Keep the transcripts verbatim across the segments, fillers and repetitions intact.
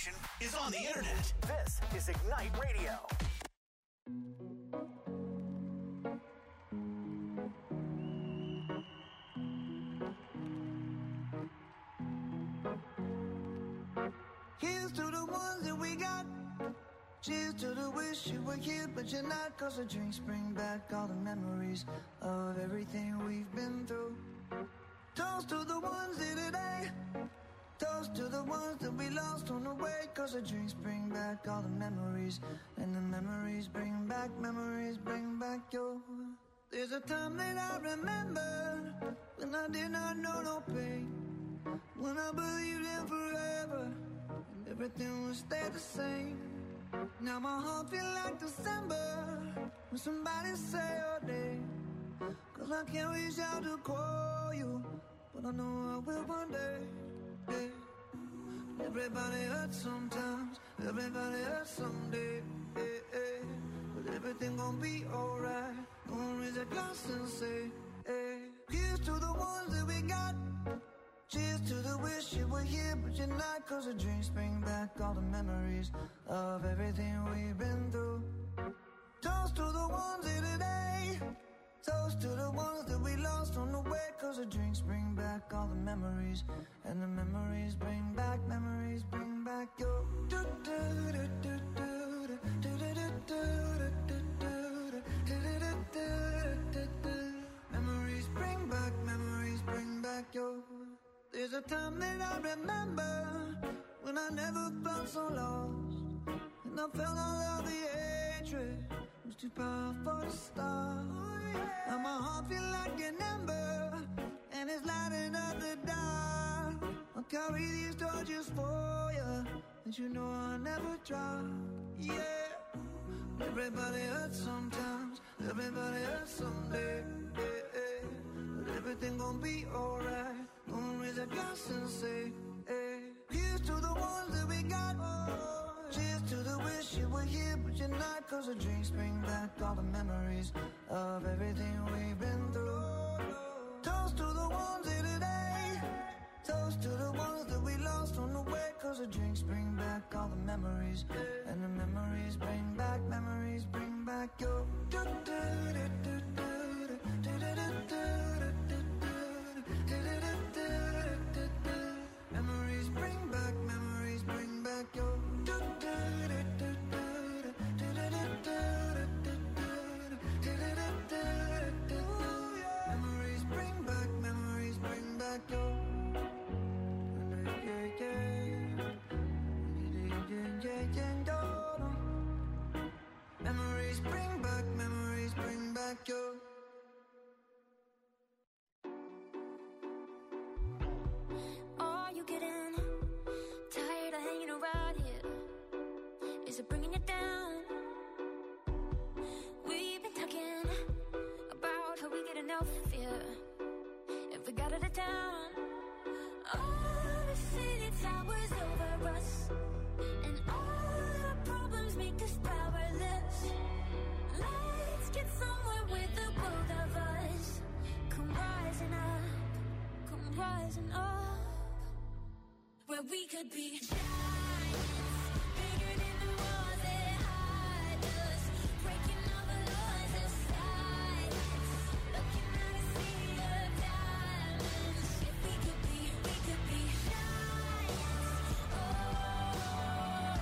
action is on the internet. This is Ignite Radio. Here's to the ones that we got. Cheers to the wish you were here, but you're not. Cause the drinks bring back all the memories of everything we've been through. Toast to the ones here today. Toast to the ones that we lost on the way. Cause the drinks bring back all the memories. And the memories bring back, memories bring back your. There's a time that I remember when I did not know no pain. When I believed in forever and everything would stay the same. Now my heart feel like December when somebody say your name. Cause I can't reach out to call you, but I know I will one day. Yeah. Everybody hurts sometimes, everybody hurts someday. Yeah, yeah. But everything gon' be alright. Gonna raise a glass and say, hey. Here's to the ones that we got. Cheers to the wish you were here, but you're not. Cause the drinks bring back all the memories of everything we've been through. Toast to the ones here today. Toast to the ones that we lost on the way. Cause the drinks bring back all the memories. And the memories bring back, memories bring back your. Memories bring back, memories bring back your. There's a time that I remember when I never felt so lost. And I felt all of the hatred was too powerful to stop. Now my heart feel like an ember and it's lighting up the dark. I'll carry these torches for you, and you know I'll never drop. Yeah. Everybody hurts sometimes, everybody hurts someday. Yeah, yeah. But everything gon' be alright. Gonna raise a glass and say, hey. Here's to the ones that we got. Oh, cheers to the wish you were here, but you're not. Cause the drinks bring back all the memories of everything we've been through. Toast to the ones here today. Toast to the ones that we lost on the way. Cause the drinks bring back all the memories. And the memories bring back, memories bring back your. Memories bring back, memories bring back your. Memories bring back, memories bring back your. Memories bring back, memories bring back your. Are you getting tired of hanging around here? Is it bringing you down? We've been talking about how we get enough fear if we got out of town. All the city towers over us, and all our problems make us powerless. Let's get somewhere with the both of us. Come rising up, come rising up, where we could be giants, bigger than the walls that hide us, breaking all the laws of silence, looking at a sea of diamonds. If we could be, we could be giants. Oh,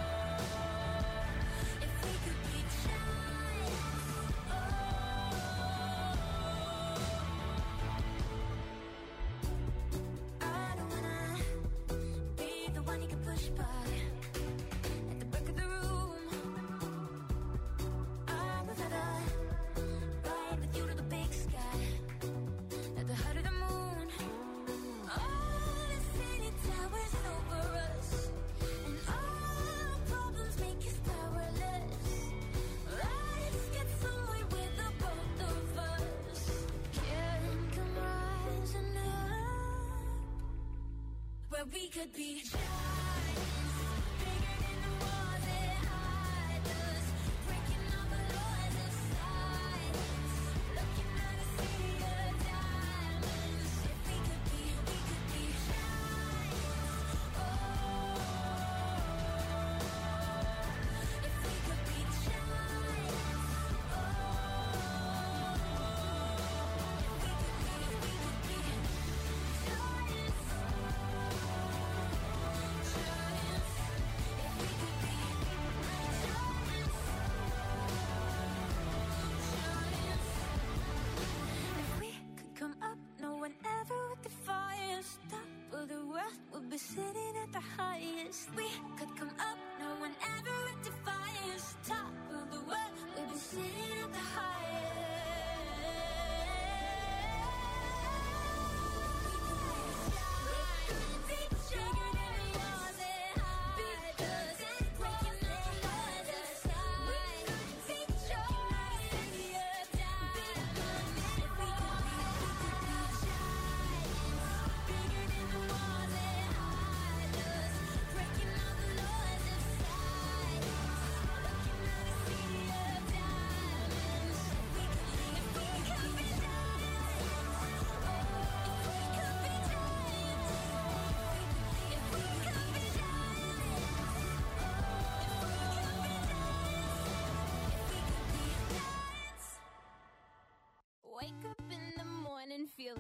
if we could be giants. Oh, I don't wanna be the one you can push by at the back of the room. I would rather ride with you to the big sky, at the height of the moon. All the city towers over us, and all our problems make us powerless. Let's get somewhere with the both of us. Can come rising up, where we could be giants, bigger than the walls that hide us, breaking all the laws of silence, looking at a sea of diamonds. If we could be, we could be giants. Oh,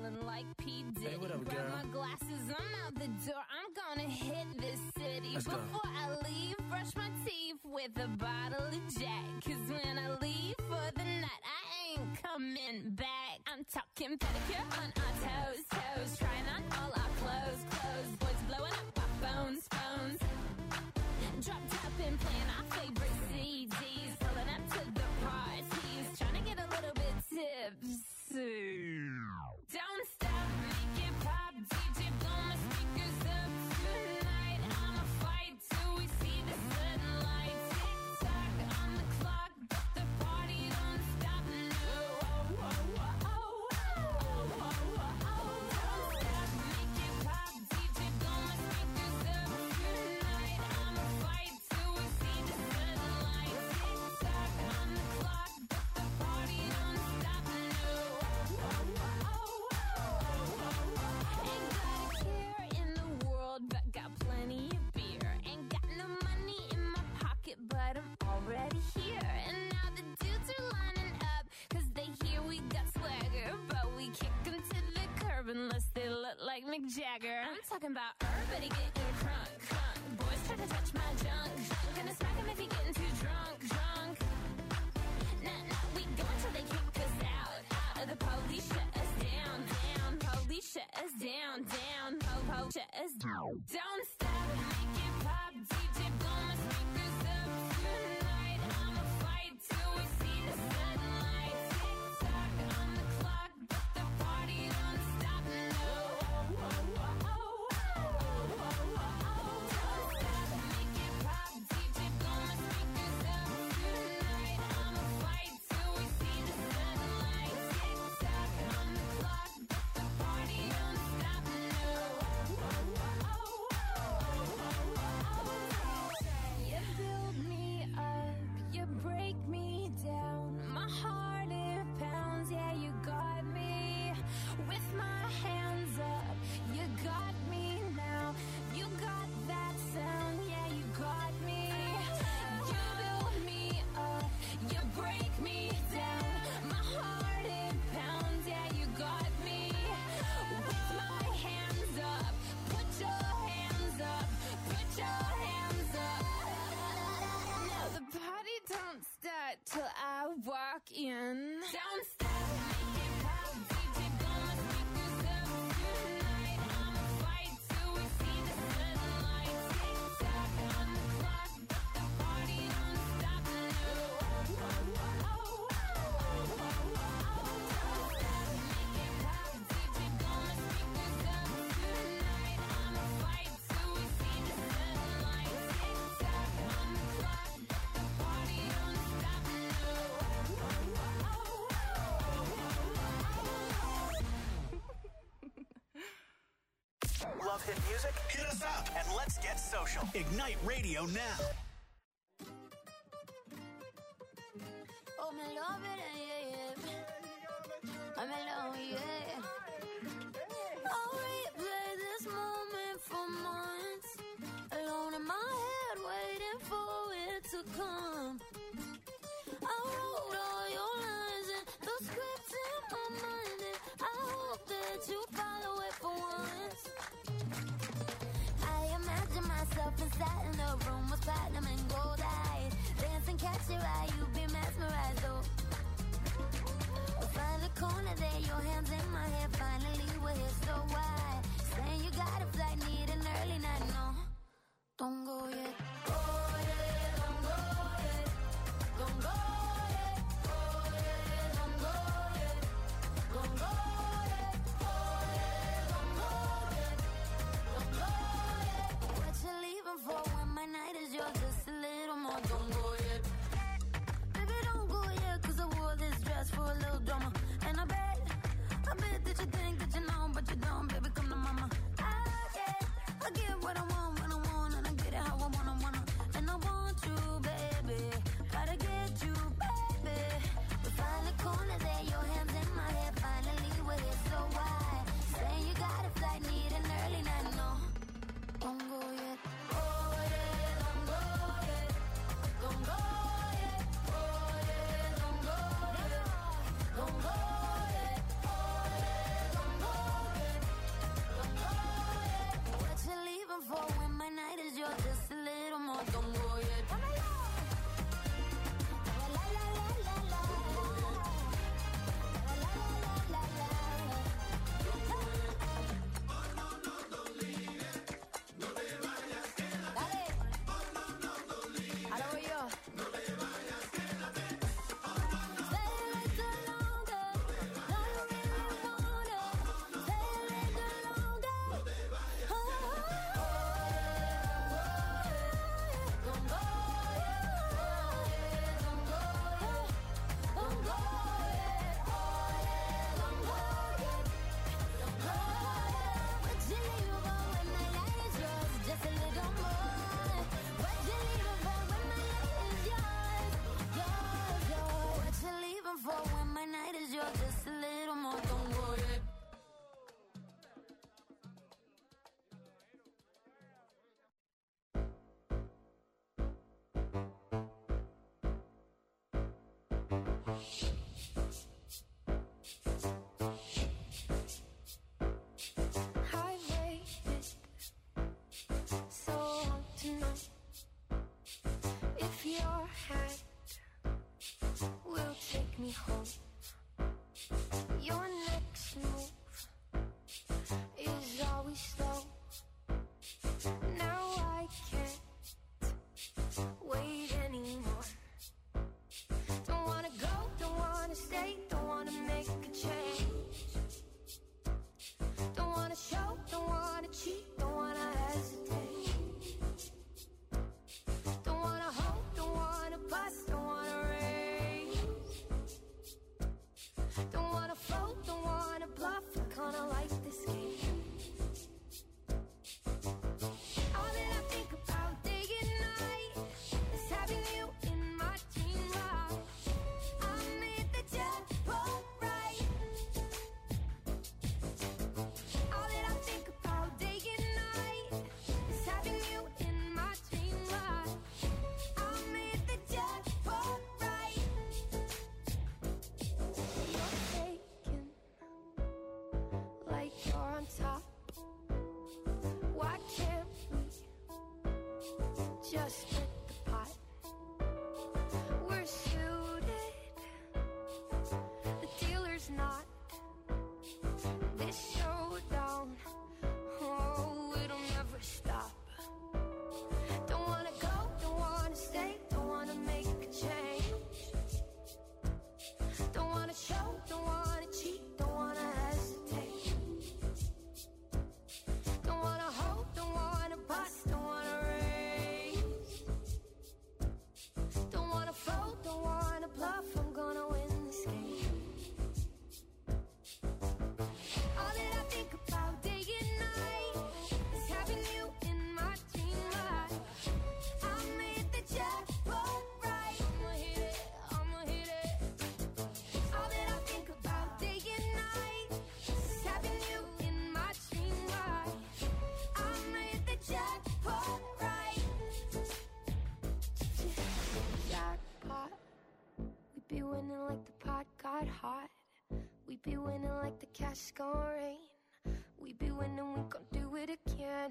feeling like P. Diddy. Hey, what up, Grab girl? my glasses, I'm out the door. I'm gonna hit this city. Let's go. Before I leave, brush my teeth with a bottle of Jack. Cause when I leave for the night, I ain't coming back. I'm talking pedicure on our toes, toes. Trying on all our clothes, clothes. Boys blowing up our phones, phones. Drop top and playing our favorite C Ds. Pulling up to the parties. Trying to get a little bit tipsy. Don't stop, make it pop. D J blow my speakers up tonight. I'ma fight till we see the sunlight. Tick tock on the clock, but the party don't stop. No, oh, oh, oh, oh, oh, oh, oh, oh. Don't stop, make it pop. D J blow my speakers up tonight. I'ma fight till we see the sunlight. Tick tock on the clock, but the party don't stop. No, oh, oh, oh, oh, oh, oh. Ain't got a care in the world, but got plenty of beer. Ain't got no money in my pocket, but I'm already here. And now the dudes are lining up, cause they hear we got swagger. But we kick them to the curb unless they look like Mick Jagger. I'm talking about everybody getting crunk, crunk. Boys try to touch my junk, junk. Gonna smack him if he getting too drunk, drunk. Nah, nah, we go until they kick us out, out. Or the police shut us down, down. Police shut us down, down. Po, po, shut us down. Don't stop, make it pop. D J blow my speakers up tonight. I'ma fight till we see the sunlight. Tick tock on the clock, but the party don't stop. No, oh, oh, oh, oh, oh, oh, oh, oh. Don't stop, make it pop. D J blow my speakers up tonight. I'ma fight till we see the sunlight. Tick tock on the clock, but the party don't stop. No, oh, oh, oh, oh, oh, oh, oh. You build me up, you break me down. My heart it pounds, yeah, you got me. With my hands up, you got me now. You got that sound, yeah, you got me. You build me up, you break me down. My heart it pounds, yeah, you got me. With my hands up, put your hands up, put your hands up. Now the party don't start till I walk in. Don't stop, make it pop. D J blow my speakers up tonight. I'ma fight till we see the sunlight. Tick tock on the clock, but the party don't stop. No, oh, oh, oh, oh, oh, oh, oh. Don't stop, make it pop. D J blow my speakers up tonight. I'ma fight till we see the sunlight. Tick tock on the clock, but the party don't stop. No, oh, oh, oh, oh, oh, oh, oh. Love hit music? Hit us up and let's get social. Ignite Radio now. Oh, me love it, yeah, yeah. I'm in love, yeah. I'll replay this moment for months. Alone in my head, waiting for it to come. I wrote all your lines and the script in my mind, and I hope that you follow it for once. I imagine myself inside in a room with platinum and gold eyes. Dance and catch your eye, you be mesmerized, oh. We'll find a corner there, your hands in my hair. Finally we're here, so why? Saying you got a flight, need an early night, no. Don't go yet. Oh yeah, don't go yet. Don't go yet. Oh yeah, don't go yet. Don't go yet. Oh yeah, don't go yet. Don't go yet. What you leaving for when my night is yours? Just a little more. Don't go yet. Baby, don't go yet, cause I wore this dress for a little drama. And I bet, I bet that you think that you know, but you don't. Baby, come to mama. I get, I get what I want when I want, and I get it how I want. I your hand will take me home. Your next move is always slow. Now I can't wait anymore. Don't wanna go, don't wanna stay, don't wanna make a change. Don't wanna show, don't wanna cheat, don't wanna hesitate. Don't wanna hope, don't wanna bust, don't wanna raise. Don't wanna float, don't wanna bluff, I kinda like this game. All that I think about day and night is having you in my dream life. I made the jackpot right. All that I think about day and night is having you in my dream life. I made the jackpot right. You're taken like you're on top. Why can't we just split the pot? We're suited, the dealer's not. This showdown, oh, it'll never stop. Don't wanna go, don't wanna stay, don't wanna make a change. Don't wanna show, don't wanna cheat, don't wanna hesitate. Don't wanna hope, don't wanna bust, don't wanna raise. Don't wanna float, don't wanna bluff, I'm gonna win this game. All that I think about day and night is having you in my dream life. I made the jackpot right. I'ma hit it, I'ma hit it. All that I think about day and night is having you in my dream life. I made the jackpot right. Jackpot. We be winning like the pot got hot. We be winning like the cash gon' rain. We be winning, we gon' do it again.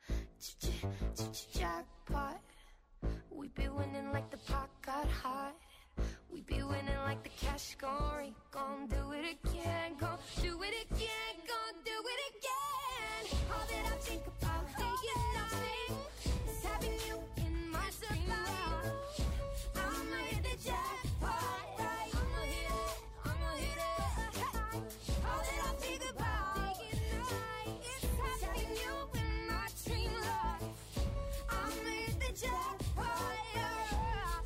Jackpot. We be winning like the pot got hot. We be winning like the cash gon' rain. Gon' do it again, gon' do it again, gon' do it again. All that I think about day and night is having you in my dream life. I made the jackpot right. I'ma hit it, I'ma hit it. All that I think about day and night is having you in my dream life. I made the jackpot right.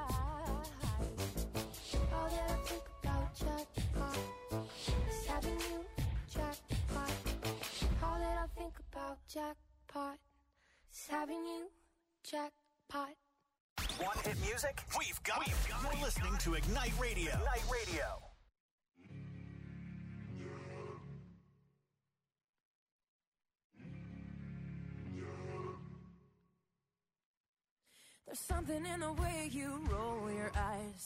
All that I think about jackpot is having you jackpot. All that I think about jackpot is having you jackpot. Want hit music? We've got it. You're listening to Ignite Radio. Ignite Radio. There's something in the way you roll your eyes.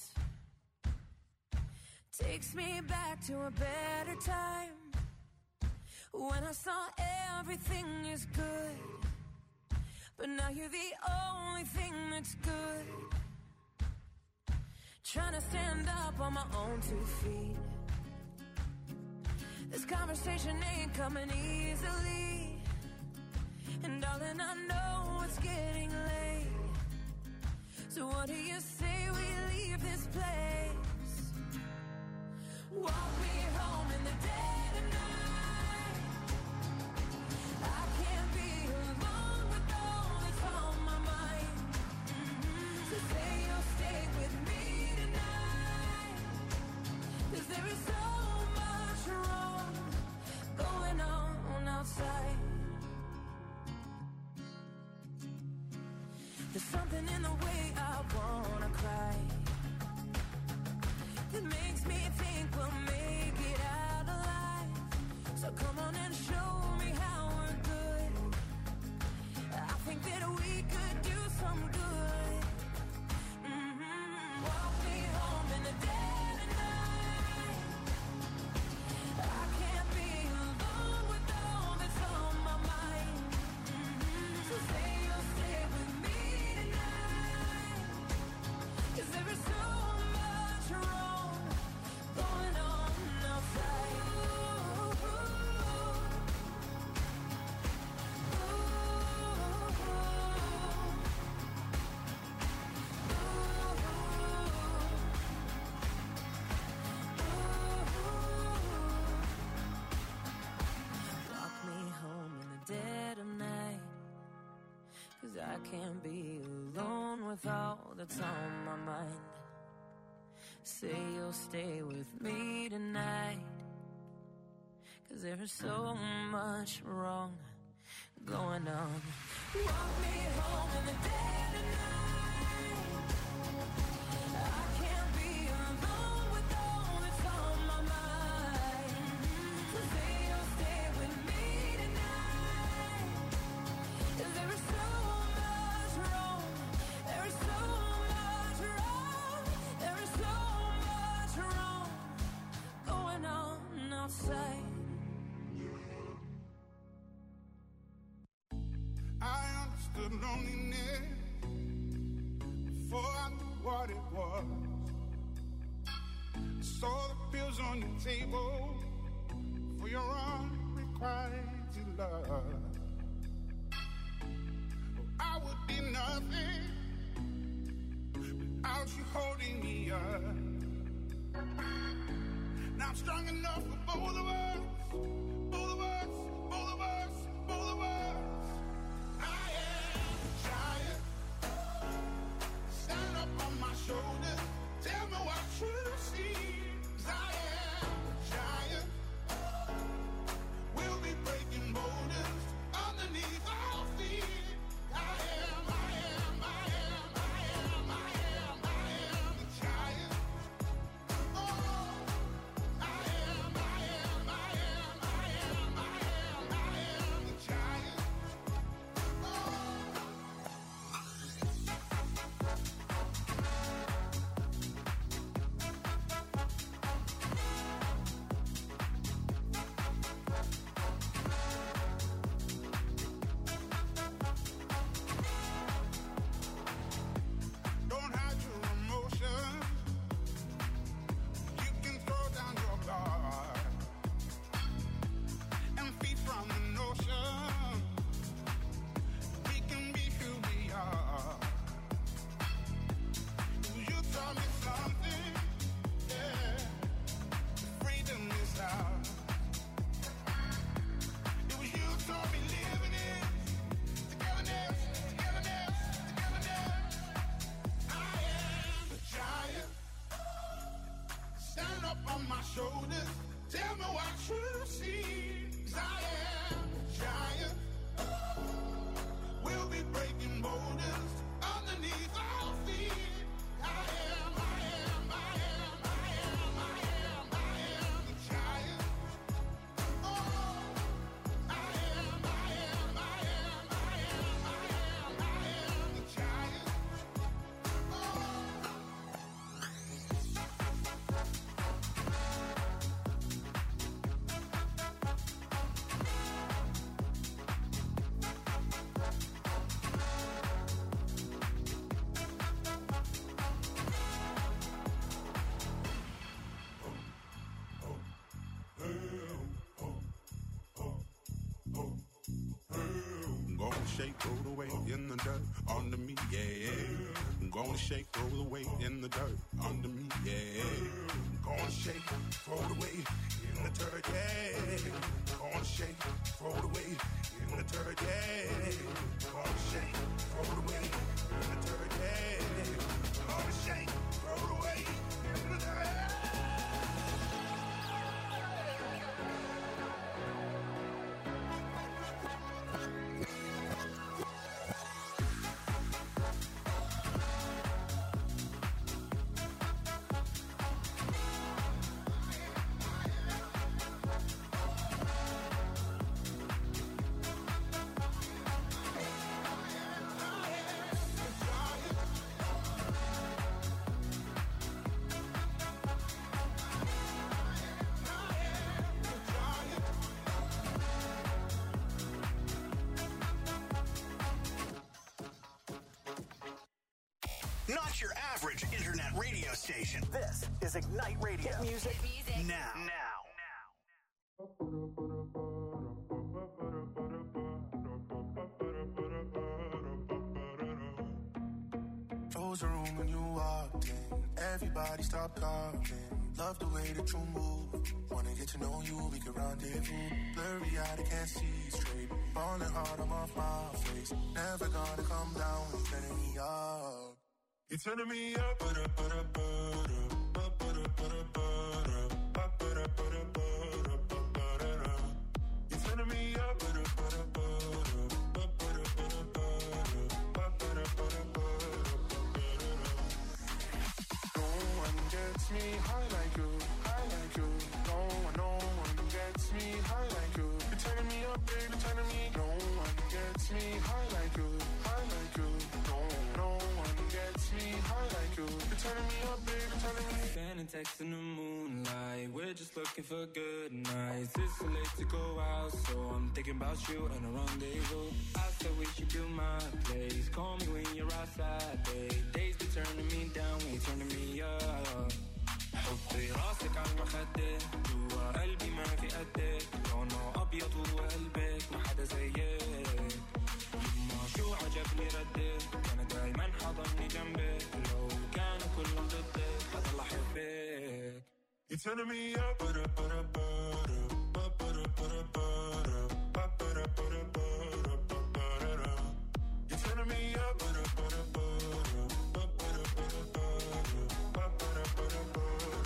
Takes me back to a better time, when I saw everything is good. But now you're the only thing that's good. Trying to stand up on my own two feet. This conversation ain't coming easily, and darling, I know it's getting late. So what do you say we leave this place? Walk me home in the dead of night. I can't be alone with all that's on my mind. Mm-hmm. So say you'll stay with me tonight, 'cause there is so much wrong going on outside. There's something in the way I wanna cry that makes me think we'll make it out alive. So come on and show me how we're good. I think that we could do some good. Mm-hmm. Walk me home in the dead of night. I can't be alone with all that's on my mind. Mm-hmm. So say you'll stay with me tonight, can't be alone with all that's on my mind. Say you'll stay with me tonight, 'cause there is so much wrong going on. Walk me home in the dead of night. I can't be alone with all that's on my mind. So say you'll stay with me tonight, 'cause there is so much wrong. There is so much wrong. There is so much wrong going on outside. I understood loneliness before I knew what it was. I saw the pills on your table for your unrequited love. I would be nothing without you holding me up. Now I'm strong enough for both of us, both of us, both of us, both of us. I am a giant. Stand up on my shoulders. Tell me what you see. 'Cause I am a giant. We'll be breaking boulders underneath our feet. I am, I am, I am, I am, I am, I am the giant. Oh, I am, I am, I am, I am, I am, I am the giant. Don't hide your emotions. You can throw down your guard and feed from the notion we can be who we are. You taught me something, yeah. Freedom is ours. It was you taught me living it. Togetherness, togetherness, togetherness. I am a giant. Stand up on my shoulders. Tell me what you see. 'Cause I am a giant. We'll be breaking boulders underneath our feet. I am, I am, I am, I am, I am, I am the giant. Oh, I am, I am, I am, I am, I am, I am the giant. I'm gonna shake, roll the weight in the dirt under me, yeah. I'm gonna shake, roll the weight in the dirt under me, yeah. I'm gonna shake, throw the weight in the dirt, yeah. Gonna shake, throw the weight in the dirt, yeah. Gonna shake, throw the weight in the dirt, yeah. Gonna shake, throw the weight in the dirt. Not your average internet radio station. This is Ignite Radio. Hit music, music. Now. Now. Close the room when you walked in. Everybody stop talking. Love the way that you move. Wanna get to know you, we can rendezvous. Blurry eyed, I can't see straight. Falling hard, I'm off my face. Never gonna come down when you're turning me up. You're turning me up, but up, but up, but up. You're turning me up, but up, but up, no one gets me high like you, high like you. No one, no one gets me high like you. You're turning me up, baby, turning me. No one gets me high like you, high like you. No, no one gets me high like you. You're turning me up, baby, turning me. Sending texts in the moonlight. We're just looking for good nights. It's too late to go out, so I'm thinking about you and a rendezvous. I said we should do my place. Call me when you're outside, babe. Days be turning me down, we turning me up. حطي راسك على المخدة جوا قلبي ما في قدك لونه أبيض وقلبك ما حدا زيك يما شو عجبني ردك كان دايما حضني جنبك لو كانوا كلهم ضدك حضل أحبك. You're turning me up, but up, but up, but up, but up, but up, but up, but up, but up, but up. You're turning me up, but up, but up, but up, but up, but up, but up, but up.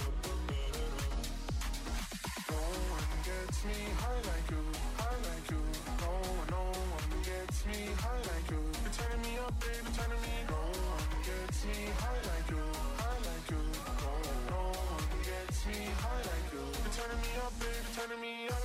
No one gets me high like you, high like you. No one, no one gets me high like you. You're turning me up, baby, turning me. No one gets me high like you, high like you. No, no one gets me high like you. You're turning me up, baby, turning me up.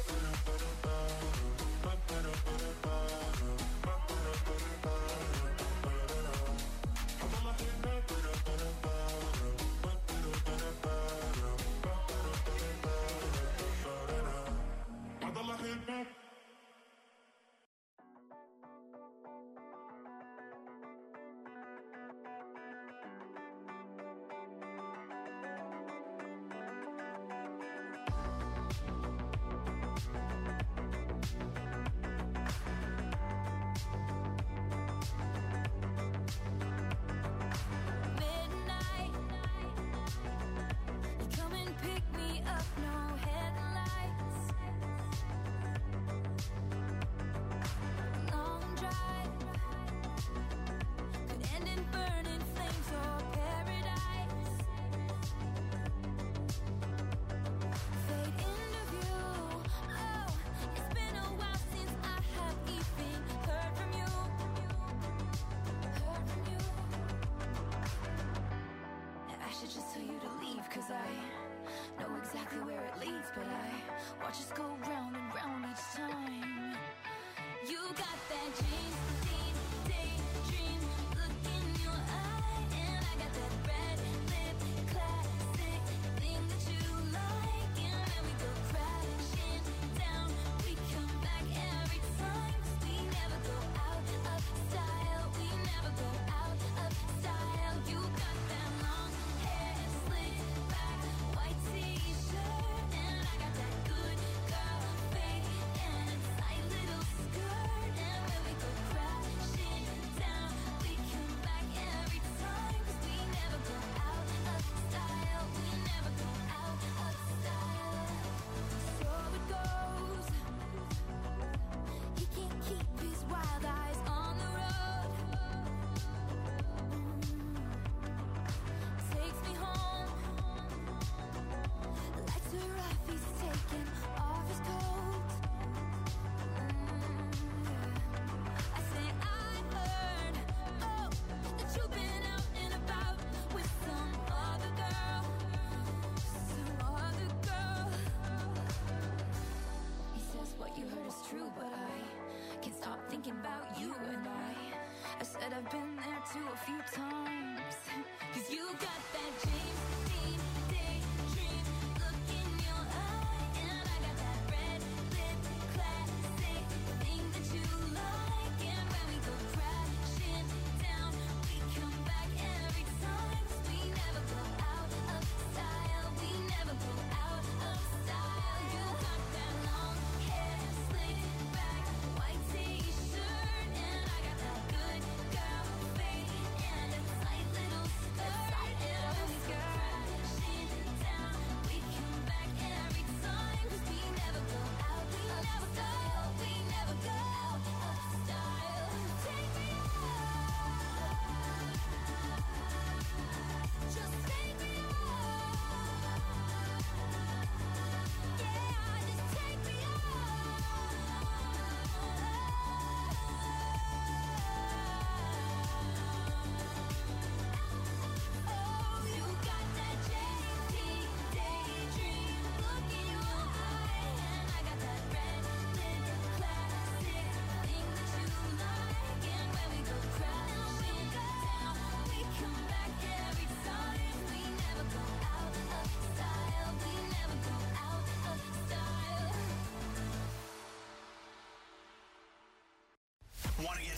I've been there too a few times. Cause you got that James Dean daydream look in your eye, and I got that red lip classic thing that you like. And when we go crashing down, we come back every time. Cause we never go out of style. We never go out of style. You got that long hair slicked back, white t-shirt, and I got that good girl fade and a tight little skirt. And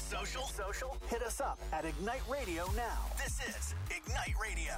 social? Social? Hit us up at Ignite Radio now. This is Ignite Radio.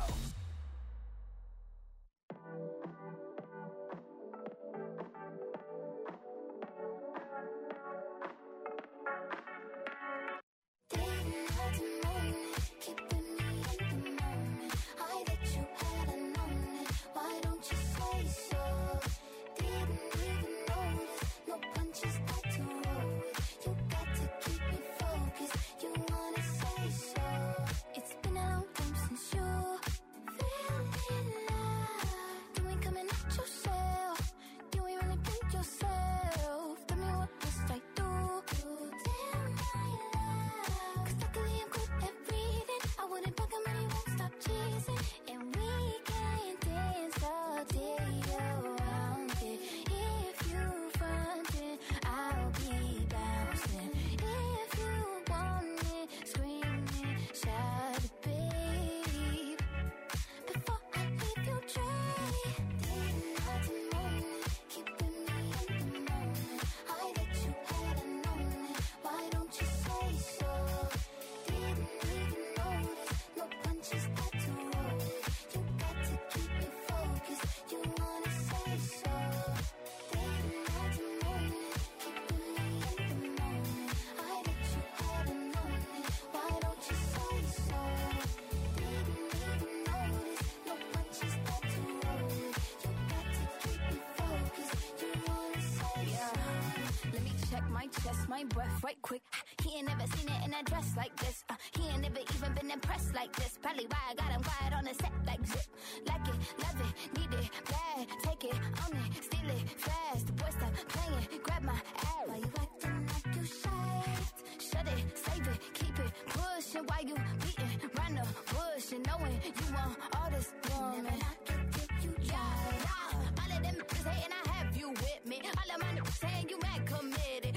Chest, my breath right quick. He ain't never seen it in a dress like this. Uh, he ain't never even been impressed like this. Probably why I got him quiet on the set like zip. Like it, love it, need it, bad. Take it, own it, steal it, fast. The boy stop playing, grab my ass. Why you acting like you shy? Shut it, save it, keep it pushing. Why you beating round the bush and knowing you want all this woman? Never knock it till you try. Yeah, all of them is hating, I have you with me. All of my niggas saying you mad committed.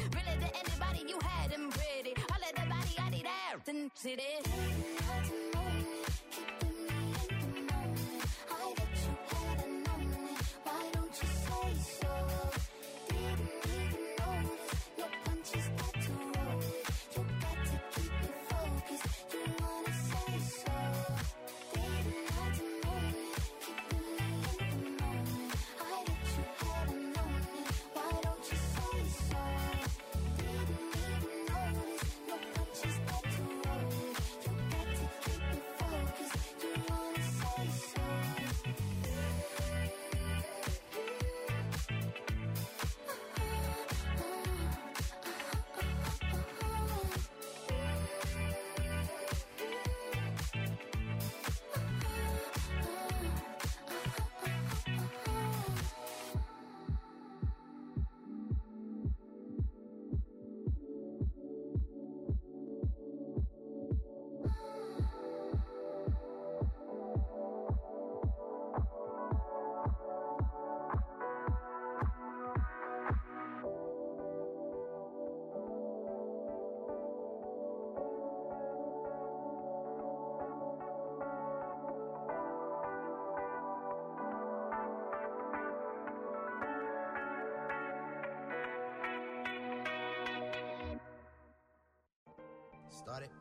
You had him pretty. All of the body, I need out and see this. I bet you had a moment. Why don't you say so? Didn't even notice. No punches got to roll. You got to keep it focused. You wanna say so? Didn't have to moment. Keeping me in the moment. I bet you had a moment. Why don't you say so? Started.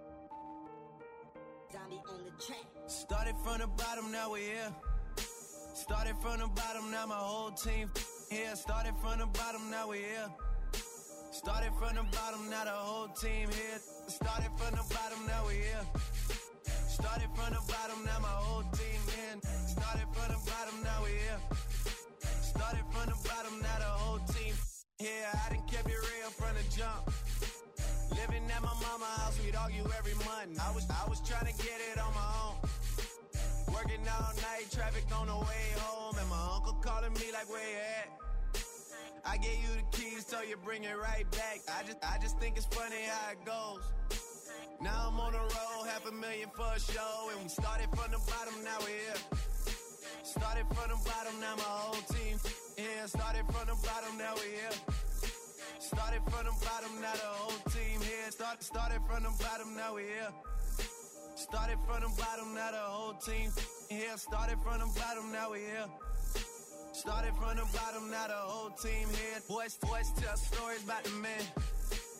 Zombie on the track. Started from the bottom, now we're here. Started from the bottom, now my whole team here. Started from the bottom, now we're here. Started from the bottom, now the whole team here. Started from the bottom, now we're here. Started from the bottom, now my whole team in. Started from the bottom, now we're here. Started from the bottom, now the whole team here. I done kept it real from the jump. Living at my mama's house, we'd argue every month. I was I was trying to get it on my own. Working all night, traffic on the way home, and my uncle calling me like, where you at? I gave you the keys, so you bring it right back. I just I just think it's funny how it goes. Now I'm on the road, half a million for a show, and we started from the bottom, now we're here. Started from the bottom, now my whole team here. Started from the bottom, now we're here. Started from the bottom, now the whole team here. Start, started from the bottom, now we here. Started from the bottom, now the whole team here. Started from the bottom, now we here. Started from the bottom, now the whole team here. Boys, boys tell stories about the men.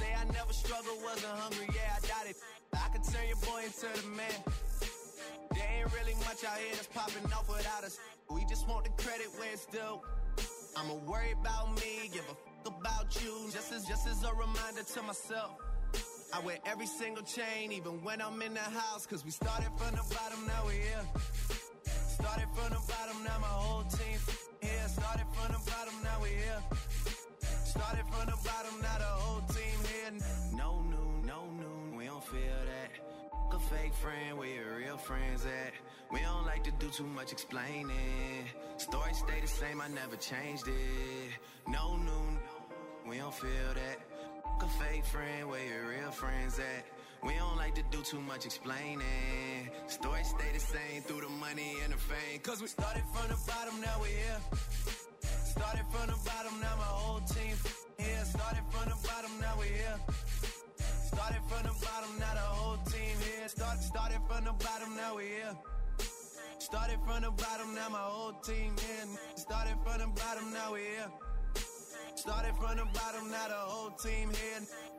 say I never struggled, wasn't hungry, yeah, I doubt it. I could turn your boy into the man. There ain't really much out here that's popping off without us. We just want the credit where it's due. I'ma worry about me, give a fuck about you. Just as, just as a reminder to myself. I wear every single chain, even when I'm in the house. Cause we started from the bottom, now we're here. Started from the bottom, now my whole team here. Started from the bottom, now we're here. Started from the bottom, now the whole team here. No noon, no noon, we don't feel that. A fake friend, where your real friends at? We don't like to do too much explaining. Story stay the same, I never changed it. No noon, we don't feel that. A fake friend, where your real friends at? We don't like to do too much explaining. Story stay the same through the money and the fame. Cause we started from the bottom, now we're here. Started from the bottom, now my whole team here. Started from the bottom, now we're here. Started from the bottom, now the whole team here. Start, started from the bottom, now we're here. Started from the bottom, now my whole team here. Started from the bottom, now we're here. Started from the bottom, now the whole team here.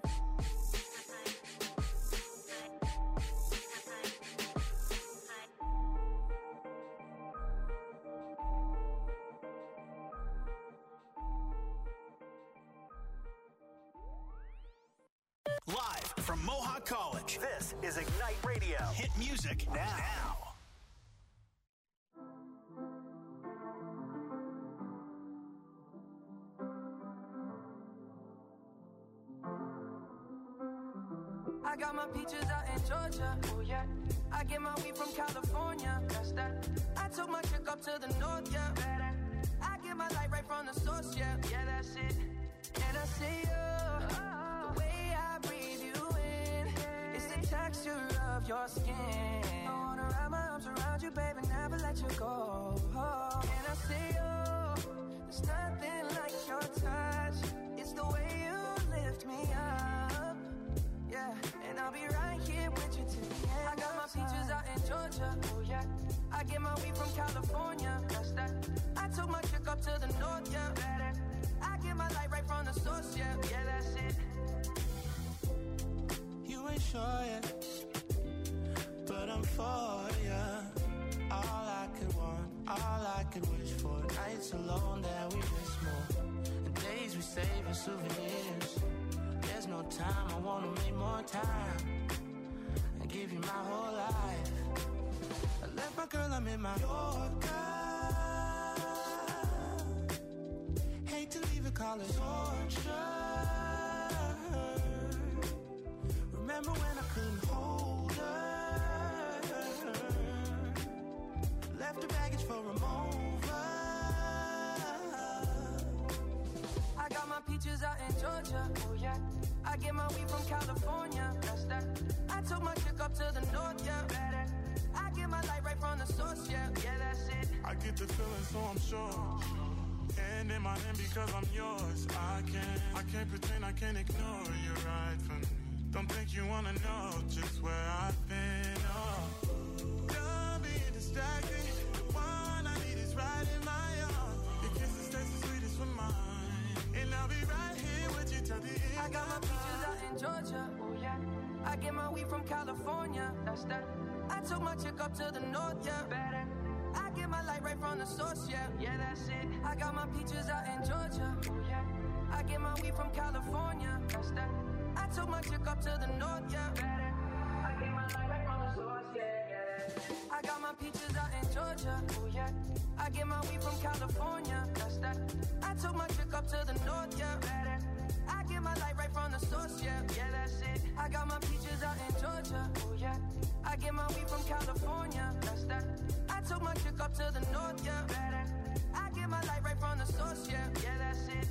Live from Mohawk College, this is Ignite Radio. Hit music now. now. I got my peaches out in Georgia, oh yeah. I get my weed from California, that's that. I took my chick up to the north, yeah. I get my light right from the source, yeah. Yeah, that's it. And I see you, the way I breathe you in, it's the texture of your skin. I wanna wrap my arms around you, baby, never let you go. Oh. And I see you, there's nothing like your touch. It's the way you lift me up, yeah. And I'll be right here with you till the end. I got my peaches out in Georgia, oh yeah. I get my weed from California, that's that. I took my chick up to the north, yeah. I get my light right from the source, yeah. Yeah, that's it. You ain't sure yet, but I'm for ya. All I could want, all I could wish for. Nights alone that we miss more, and days we save as souvenirs. There's no time, I wanna make more time and give you my whole life. I left my girl, I'm in my Yorker. Hate to leave it, call it torture. Remember when I couldn't hold her? Left her baggage for a mover. I got my peaches out in Georgia, oh yeah. I get my weed from California, that's that. I took my chick up to the north, yeah. I get my light right from the source, yeah. Yeah, that's it. I get the feeling, so I'm sure. Hand in my hand because I'm yours. I can't, I can't pretend, I can't ignore you right from me. Don't think you wanna know just where I've been. Oh, don't be distracted. The one I need is right in my arms. Your kisses taste the sweetest with mine, and I'll be right here with you till the end. I got my peaches out in Georgia, oh yeah. I get my weed from California, that's that. I took my chick up to the north, yeah. I get my light right from the source, yeah. Yeah, that's it. I got my peaches out in Georgia, oh yeah. I get my weed from California, that's that. I took my chick up to the north, yeah. I get my light right from the source, yeah, yeah. I got my peaches out in Georgia, oh yeah. I get my weed from California, that's that. I took my chick up to the north, yeah. I get my light right from the source, yeah. Yeah, that's it. I got my peaches out in Georgia, oh yeah. I get my weed from California, that's that. I took my chick up to the north, yeah. I get my light right from the source, yeah. Yeah, that's it.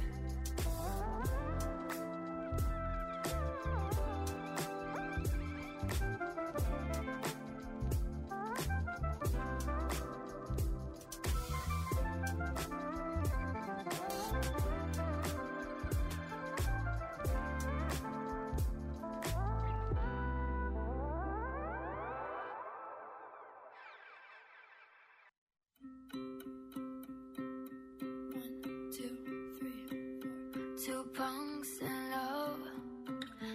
Two punks in love,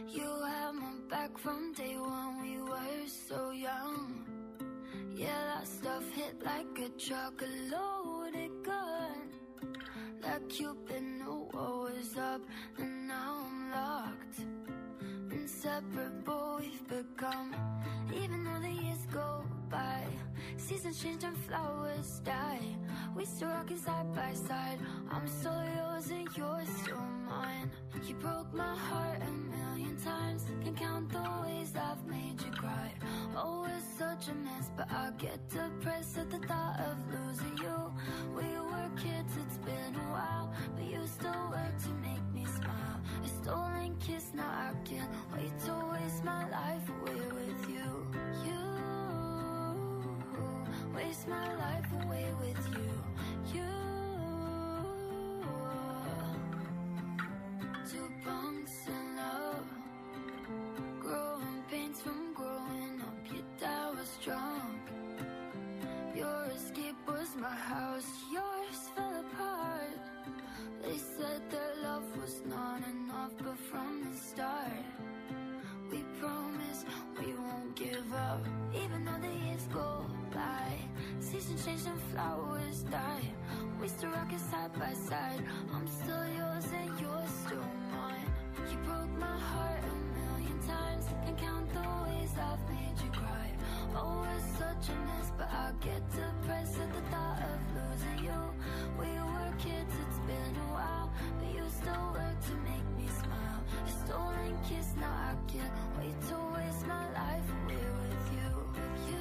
That stuff hit like a truck, a loaded gun. Like Cupid knew what was up, and now I'm locked. Inseparable we've become, even though the years go by. Seasons change and flowers die. We still rockin' side by side. I'm still yours and you're still mine. You broke my heart a million times. Can't count the ways I've made you cry. Oh, it's such a mess, but I get depressed at the thought of losing you. We were kids, it's been a while, but you still work to make me smile. A stolen kiss, now I can't wait to waste my life away with you. You waste my life away with you. You two punks in love, growing pains from growing up. Your dad was drunk. Your escape was my house. Yours fell apart. They said their love was not enough, but from the start we promise we won't give up. Even though the years go by, seasons change and flowers die. We still rockin' side by side. I'm still yours and you're still mine. You broke my heart a million times. Can't count the ways I've made you cry. Oh, it's such a mess, but I get depressed at the thought of losing you. We were kids, it's been a while, but you still work to make me smile. A stolen kiss, now I can't wait to waste my life away with you. You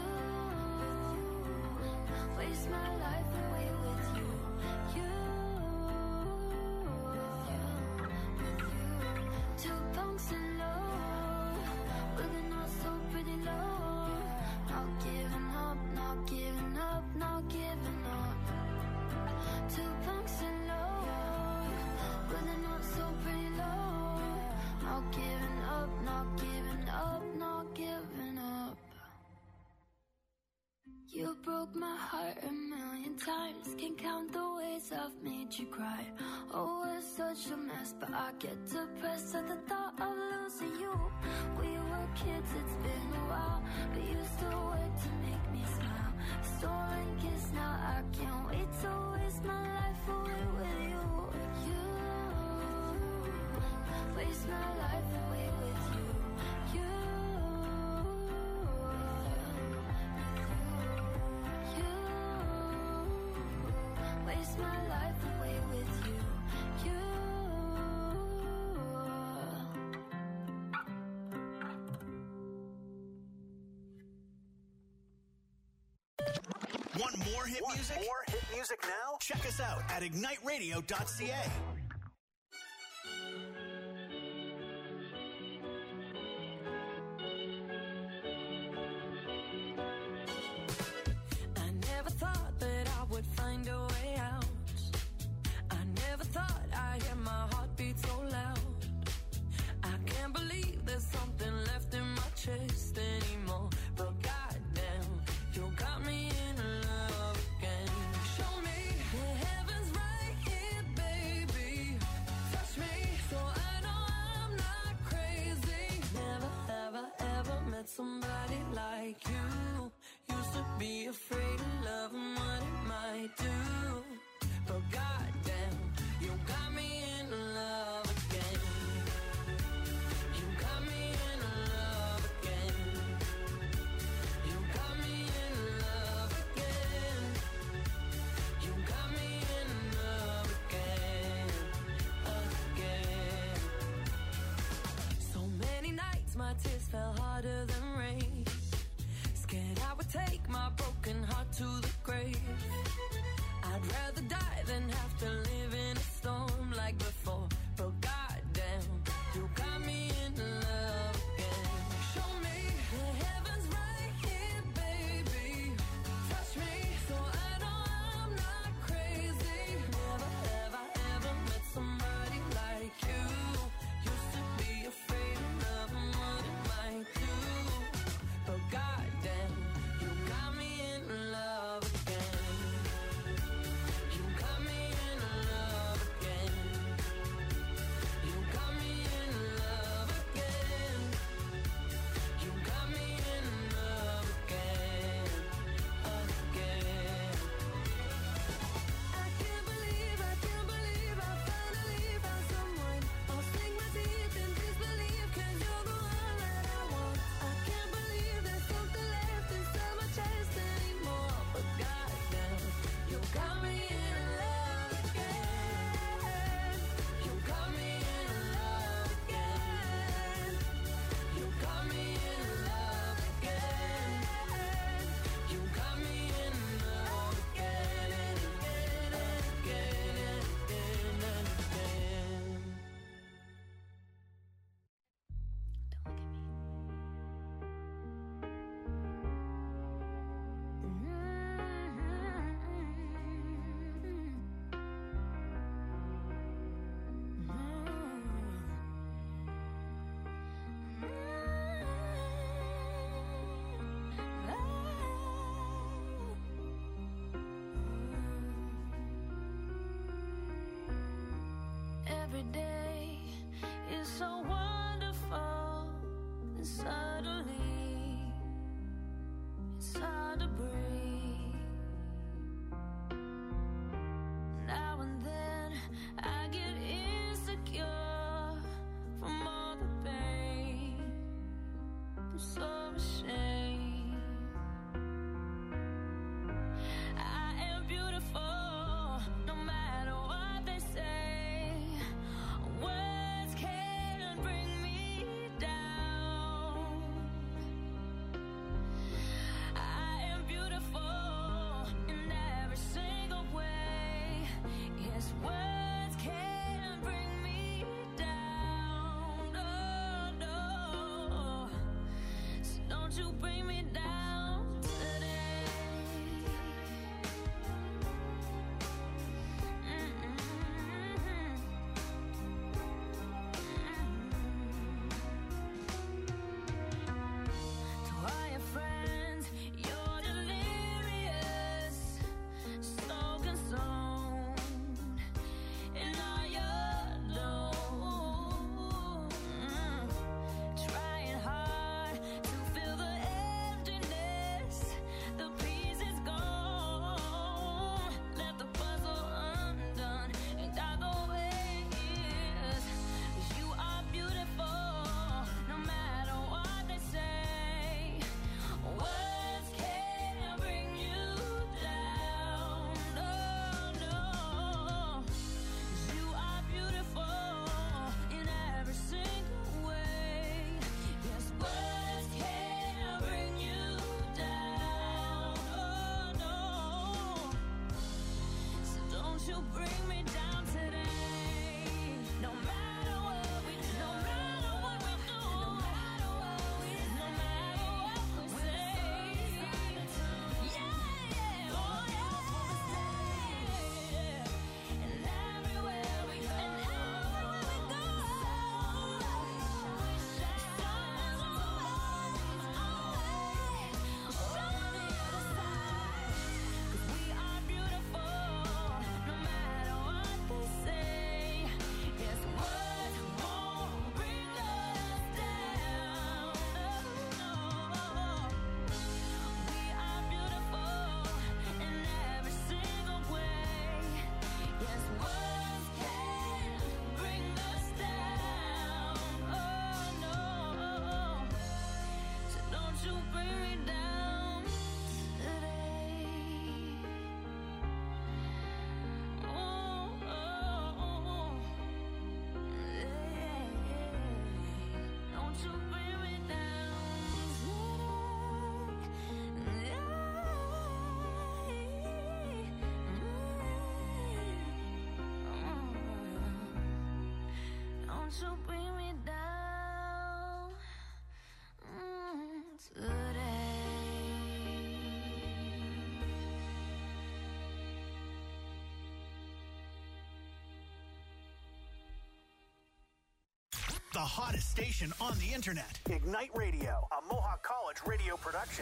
waste my life away with you. You, two punks in love, looking all so pretty low. Not giving up, not giving up, not giving up. Two punks in love, looking all so pretty low. Not giving up, not giving up, not giving up. You broke my heart a million times. Can't count the ways I've made you cry. Oh, it's such a mess, but I get depressed at the thought of losing you. We were kids, it's been a while, but you still work to make me smile. Stolen kiss, now I can't wait to waste my life away with you. You waste my life away with you. You waste my life away with you. You Want more hit Want music? More hit music now? Check us out at ignite radio dot c a. I never thought that I would find a way out. I never thought I'd hear my heartbeat so loud. I can't believe there's something left in my chest anymore. But goddamn, you got me in love again. Show me the heavens right here, baby. Touch me so I know I'm not crazy. Never, ever, ever met somebody like you. Used to be afraid of love and what it might do. But goddamn, you got me in love again. You got me in love again. You got me in love again. You got me in love again, again. So many nights my tears fell harder than rain. Scared I would take my broken heart to the grave. I'd rather die than have to live in a storm like before. But goddamn, you got me in love again. Show me the heavens right here, baby. Touch me so I know I'm not crazy. Never, ever, ever met somebody like you. Used to be afraid of love and what it might do. But goddamn, you got me in love again. You got me in The hottest station on the internet. Ignite Radio, a Mohawk College radio production.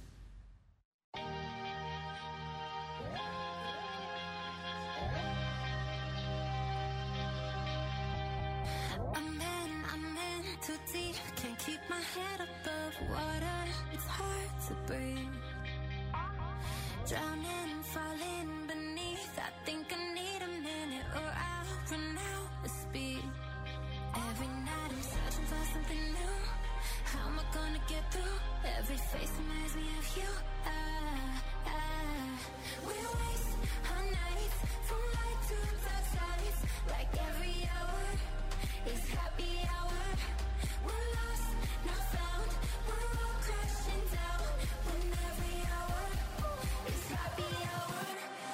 I'm in, I'm in too deep. Can't keep my head above water. It's hard to breathe. Drowning, falling beneath. I think I need a minute or I'll run out of speed. Every night I'm searching for something new. How am I gonna get through? Every face reminds me of you. Ah, ah. We waste our nights from light to dark sides. Like every hour is happy hour. We're lost, not found. We're all crashing down. When every hour is happy hour.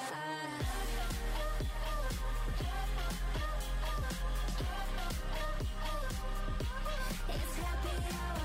It's happy hour.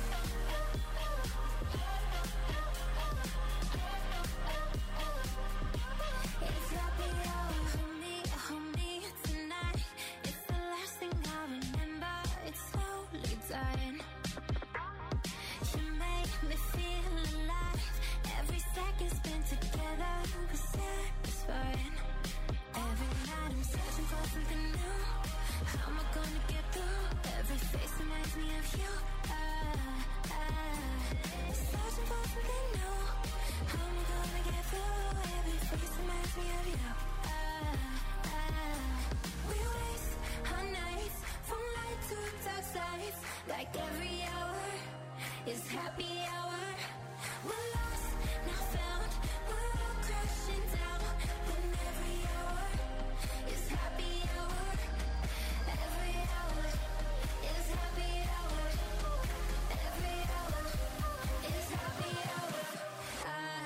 It's happy hour. Hold me, hold me tonight. It's the last thing I remember. It's slowly dying. You make me feel alive. Every second spent together was satisfying. Every night I'm searching for something new. How am I gonna get through? Every face reminds me of you. Ah, ah. Searching for something new. How am I gonna get through? Every face reminds me of you. Ah, ah. We waste our nights from light to dark sides. Like every hour is happy hour. We're lost, not found. We're all crashing down. When every hour is happy hour. Every hour is happy hour. Every hour is happy hour. Ah.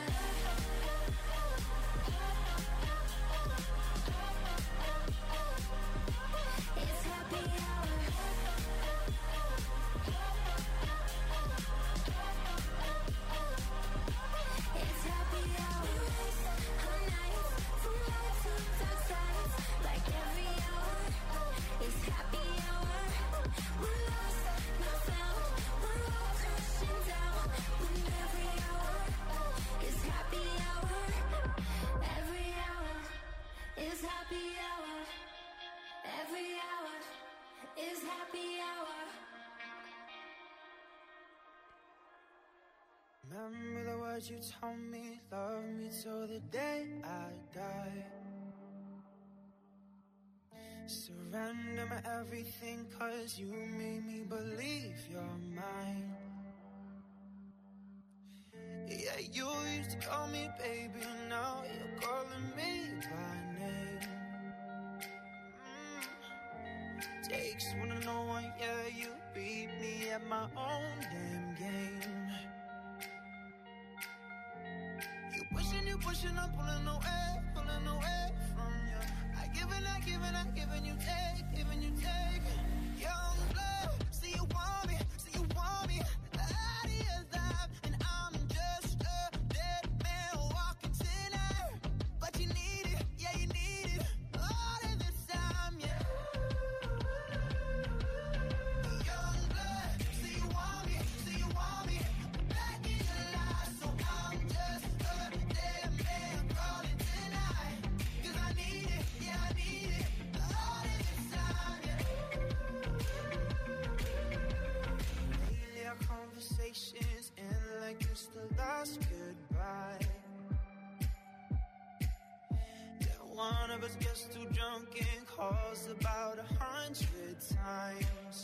It's happy hour. It's happy hour. Our nights from light to dark sides. Like every hour is happy hour. We're lost, not found. We're all crashing down. When every hour is happy hour. Every hour is happy hour. Every hour is happy hour. Remember the words you told me, love me till the day I die. Surrender my everything, cause you made me believe you're mine. Yeah, you used to call me baby, now you're calling me by name. Mm. Takes one to know one, yeah, you beat me at my own damn game. You pushing, you pushing, I'm pulling away, pulling away from you. I give and I give and I give and you take, giving you take. Young blood, see you want me, see you want me. Out of your life, and I'm just a dead man walking tonight. But you need it, yeah, you need it. All of this time, yeah. Young blood, see you want me, see you want me. Back in your life, so I'm just a dead man calling tonight. Cause I need it, yeah, I need it. All of this time, yeah. Lately our conversations end like it's the last goodbye. Then one of us gets too drunk and calls about a hundred times.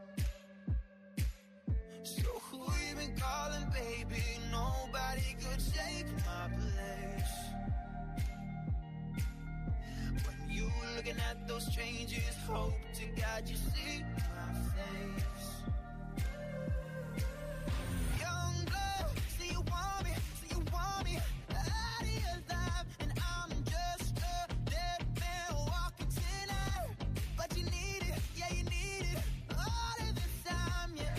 So who you been calling, baby? Nobody could take my place. When you looking at those strangers, hope to God you see my face. Young blood, see you want me, see you want me. Out of your life, and I'm just a dead man walking tonight. But you need it, yeah, you need it. All of this time, yeah.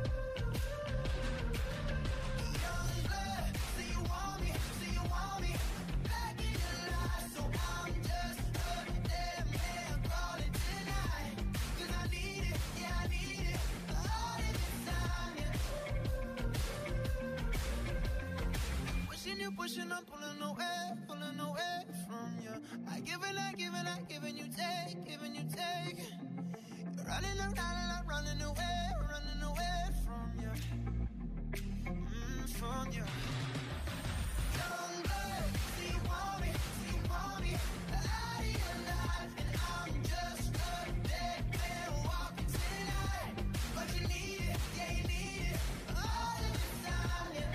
Young blood, see you want me, see you want me. Back in your life, so I'm just a dead man calling tonight. Cause I need it, yeah, I need it. pushing, I'm pulling away, pulling away from you. I give and I give and I give and you take, giving you take. You're running around and I'm running away, running away from you, mm, from you. Young blood, see you want me, see you want me. Out of your life, and I'm just a dead man walking tonight. But you need it, yeah you need it, all of the time, yeah.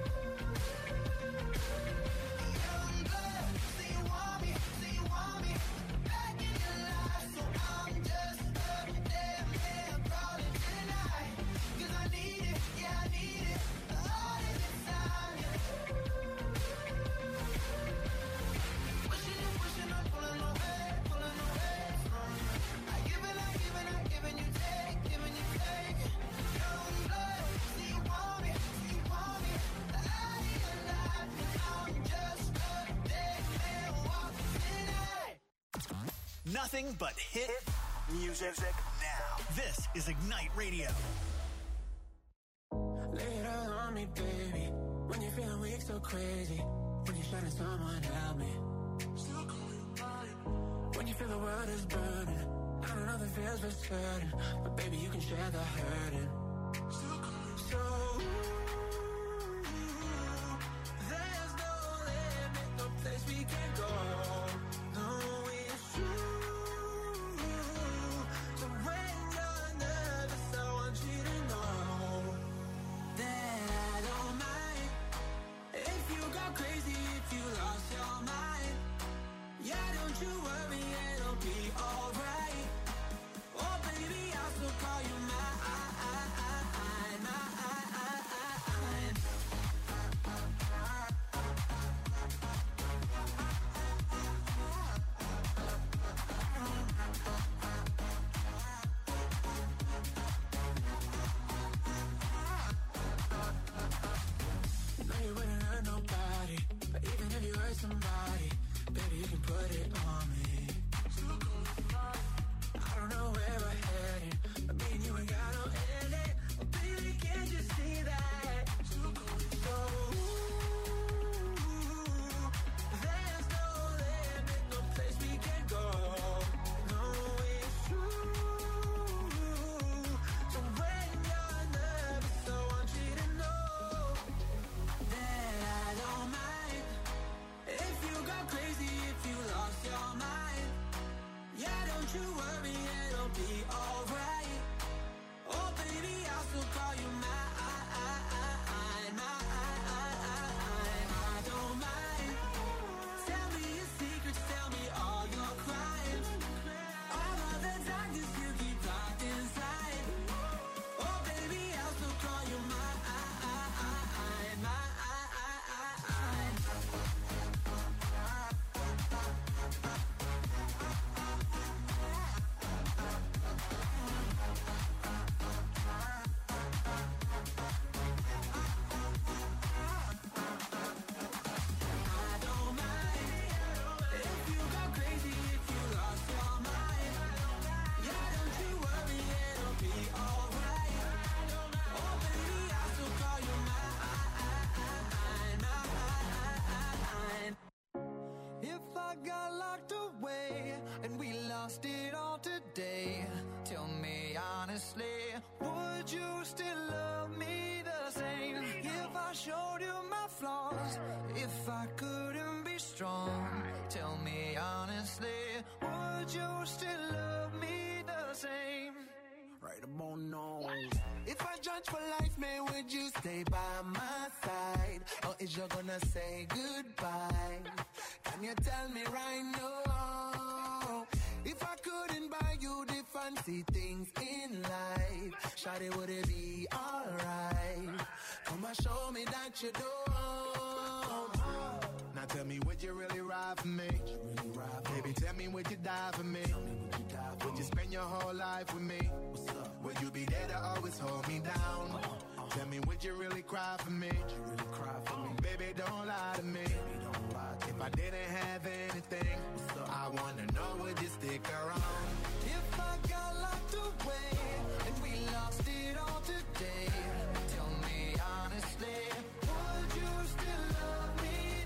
Young blood, see you want me, see you want me. Back in your life, so I'm just a dead man crawling tonight. 'Cause I need it, yeah I need it, all of the time, yeah. Pushing and pushing, I'm pulling away, pulling away from you. I give and I give and I give and you take, giving you take. Young blood, see you want me, see you want me. Out of your life, and I'm just a dead man walking tonight. Nothing but hit music now. This is Ignite Radio. Lay it all on me, baby. When you're feeling weak, so crazy. When you're shining, someone help me. When you feel the world is burning, I don't know the feels for certain, but baby, you can share the hurting. So, there's no limit, no place we can go. No, it's true. So when you're nervous, I want you to know that I don't mind if you go crazy, if you lost your mind. Yeah, don't you worry, it'll be alright. Oh baby, I'll still call you mine, mine. You know you wouldn't hurt nobody, but even if you hurt somebody, baby, you can put it on me. I don't know where we're headed, but me and you ain't got no ending. Oh, baby, can't you see that? So, there's no limit, no place we can go. No, it's true. So when you're nervous, I want you to know that I don't mind if you go crazy, if you lost your mind. Yeah, don't you worry, it'll be alright. Oh baby, I'll still call you mine, mine. I don't mind. Tell me your secrets, tell me all your crimes, all of the darkness you keep locked inside. Oh baby, I'll still call you mine, mine. I don't mind if you go crazy, if you lost your mind. Yeah, don't you worry, it'll be alright. Oh baby, I'll still call you mine, mine. If I got locked away and we lost it all today, tell me honestly, would you still love me the same? If I showed you my flaws, if I couldn't be strong, tell me honestly, would you still love me the same? Right about now. If I judge for life, man, would you stay by my side? Or is you gonna say goodbye? Can you tell me right now? If I couldn't buy you the fancy things in life, shawty, would it be alright? Come and show me that you don't. Now tell me, would you really ride for me? Baby, tell me, would you die for me? Would you spend your whole life with me? Would you be there to always hold me down? Tell me, would you really cry for me? Baby, don't lie to me. If I didn't have anything, I wanna know, would you stick around? If I got locked away and we lost it all today, tell me honestly, would you still love me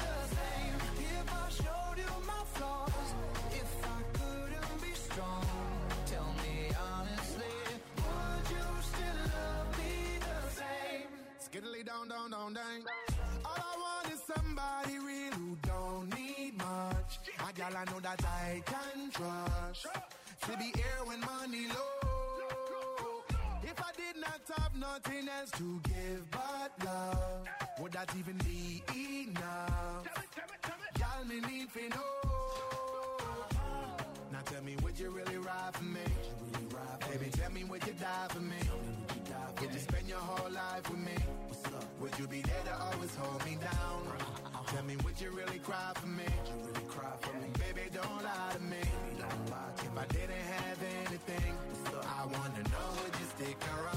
girl, I know that I can trust. To be here when money low. If I did not have nothing else to give but love, would that even be enough? Y'all me need to know. Now tell me, would you really ride for me? Baby, tell me, would you die for me? Would you spend your whole life with me? Would you be there to always hold me down? Tell me, would you really cry for me? Baby, don't lie to me. If I didn't have anything, I wanna know, would you stick around?